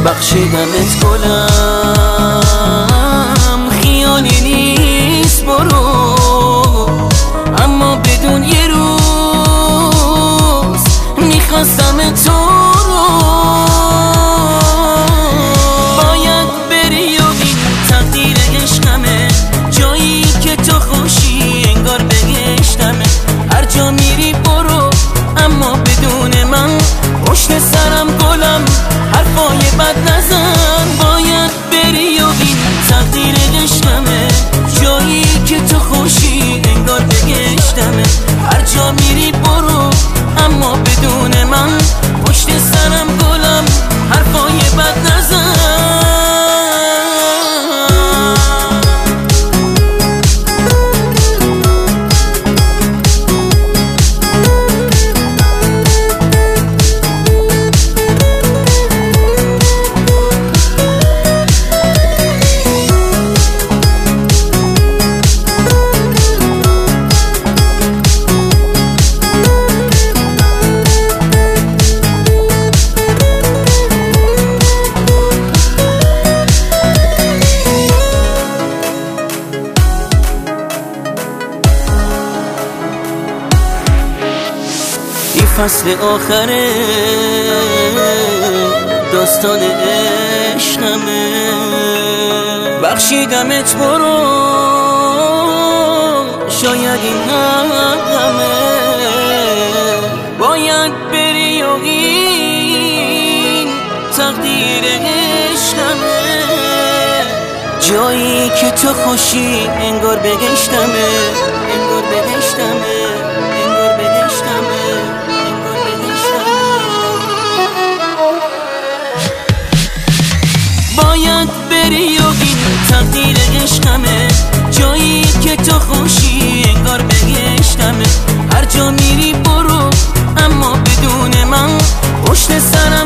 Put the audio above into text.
بخشیدمت گلم، خیالی نیست برو، اما بدون یه روز میخواستم تو رو. باید بری و این تقدیر عشقمه، جایی که تو خوشی انگار بگشتمه. هر جا میری برو، اما بدون من پشت سرم گلم، حرفای بد نزن. باید بری و این تقدیر عشقمه، جایی که تو خوشی انگار بگشتمه. هر جا میری برو، اما بدون من پشت سرم گلم، حرفای بد نزن. فصل آخره داستان عشقمه، بخشیدمت برو، شاید این حقمه. باید بری و این تقدیر عشقمه، جایی که تو خوشی انگار بگشتمه، انگار بگشتمه، انگار بگشتمه. باید بری و این تقدیر عشقمه، جایی که تو خوشی انگار بگشتمه. هر جا میری برو، اما بدون من پشت سرم